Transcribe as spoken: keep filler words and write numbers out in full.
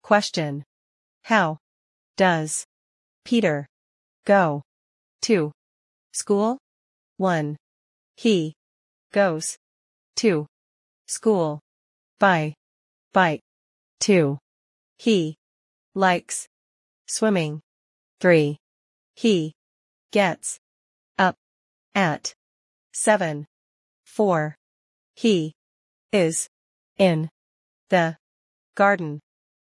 Question. How does Peter go to school? one. He goes to school by bike. two. He likes swimming. three. He gets up at seven. four. He is in the garden.